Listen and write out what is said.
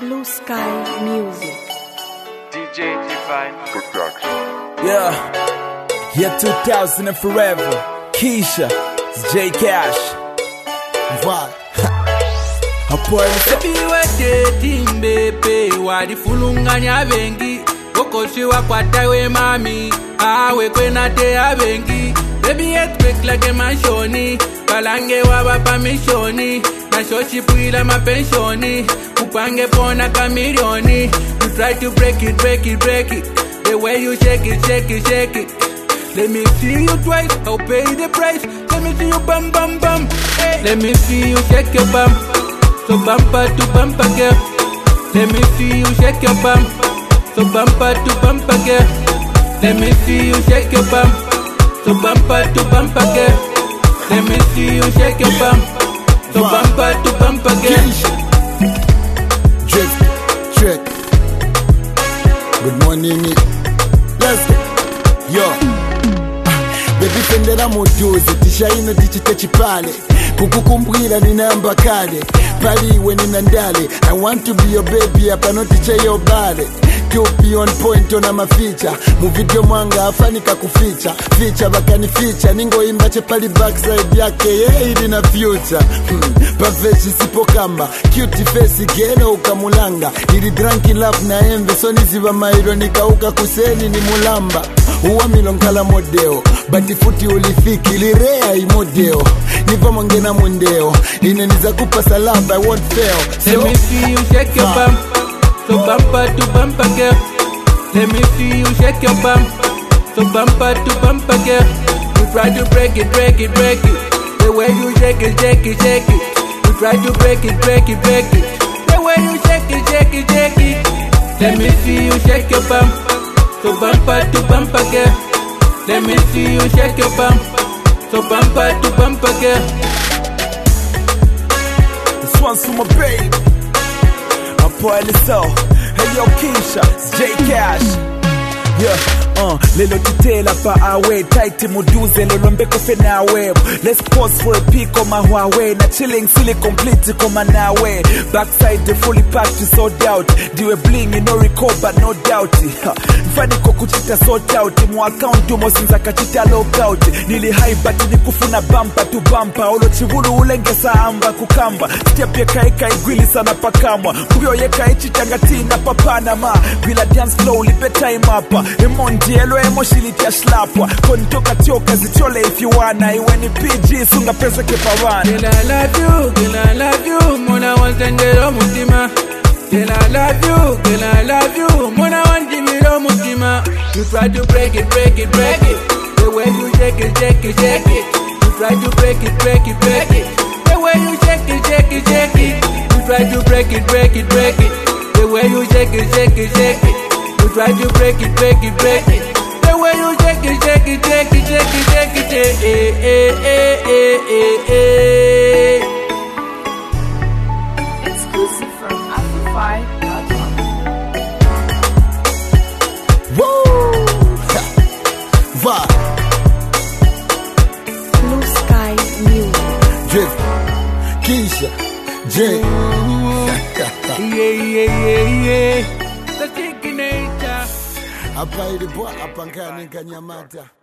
Blue Sky Music. DJ Divine Production. Yeah, year 2000 and forever. Keisha, it's J Cash. Vai. Baby we dating baby, wadi fulunganya bengi. Okoshi wa kwata we mami, we kwena te abengi. Baby it quick like a manshoni, palange wa bapa mishoni. Na shoshi puila mapenshoni, upange pona kamilioni. You try to break it, break it, break it. The way you shake it, shake it, shake it. Let me see you twice, I'll pay the price. Let me see you bum bum bum. Hey. Let me see you shake your bum. So bumper to bumper girl. Let me see you shake your bum. So bumper to bumper girl. Let me see you shake your bum. So bumper to bumper girl. Let me see you shake your bum. So bumper to bumper girl. Check. Good morning. Let's go. Yo. Baby pendera moduzi, tishaino tichite chipale. Kukukumbwira ninamba kale. Paliwe ninandale. I want to be your baby, hapa no tiche your body. Kiupi on point ona maficha. Muvideo mwanga afanika kuficha. Ficha bakani ficha. Ningo imbache pali backside yake. Yeah, ili na future. Pafeshi sipo kamba. Cutie face geno ukamulanga. Nili drunk in love na embe. So niziva mairo nikauka kuseni ni mulamba. Uwa milonkala modeo. Bati futi ulifiki lirea imodeo. Nipa mangena mondeo. Ineniza kupa salamba I won't fail. So, let me see you shake your bum. So bumper to bumper girl. Let me see you shake your bum. So bumper to bumper girl. You try to break it, break it, break it. The way you shake it, shake it, shake it. You try to break it, break it, break it. The way you shake it, shake it, shake it. Let me see you shake your bum. So bumper to bumper girl. Let me see you shake your bum. So bumper to bumper girl. This one's for my babe. I'm putting this out. Hey yo Keisha, it's J Cash. Yeah. Lelo titela pa awe tight muduze lelo mbeko fena we. Let's pause for a peek on my Huawei. Na chilling silly complete koma nawe. Backside the fully packed to sold out. Diwe bling you no recall but no doubt. Mfani kukuchita sort out. Mu account mo sinza kachita lockout. Nili high but nikufuna bumper to bumper. Olo chivulu ulengesa amba kukamba. Step ye kai kai gwili sana pakamwa. Kubyo ye kai chitangati na papana ma. Gwila dance slowly better him up. Emondi yellow emoshility ya slapwa. Konitoka tioka zichole if you wanna. Iweni PG sunga pesa kepawana. Girl I love you, girl I love you. Mona wantendero mutima. Girl I love you, girl I love you. Mona wantendero mutima. You try to break it, break it, break it. The way you shake it, shake it, shake it. You try to break it, break it, break it. The way you shake it, shake it, shake it. You try to break it, break it, break it. The way you shake it, shake it, shake it. You try to break it, break it, break it. The way you shake it, shake it, shake it, shake it, shake it, Exclusive from Amplify.com. Whoa! Va! Blue Sky Music. Drip. Keisha. J. The chicken nature. Hapa ilikuwa hapa ngani Kanyamata.